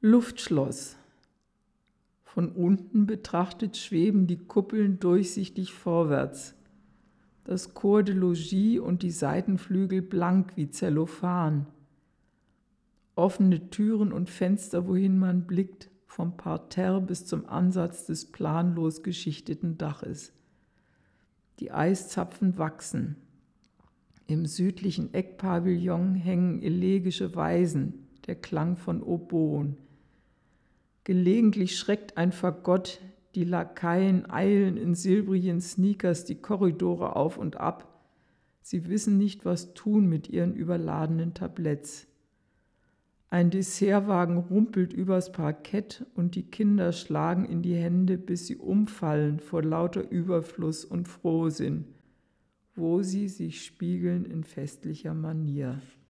Luftschloss. Von unten betrachtet schweben die Kuppeln durchsichtig vorwärts. Das Corps de Logis und die Seitenflügel blank wie Zellophan. Offene Türen und Fenster, wohin man blickt, vom Parterre bis zum Ansatz des planlos geschichteten Daches. Die Eiszapfen wachsen. Im südlichen Eckpavillon hängen elegische Weisen, der Klang von Oboen. Gelegentlich schreckt ein Fagott, die Lakaien eilen in silbrigen Sneakers die Korridore auf und ab. Sie wissen nicht, was tun mit ihren überladenen Tabletts. Ein Dessertwagen rumpelt übers Parkett und die Kinder schlagen in die Hände, bis sie umfallen vor lauter Überfluss und Frohsinn, wo sie sich spiegeln in festlicher Manier.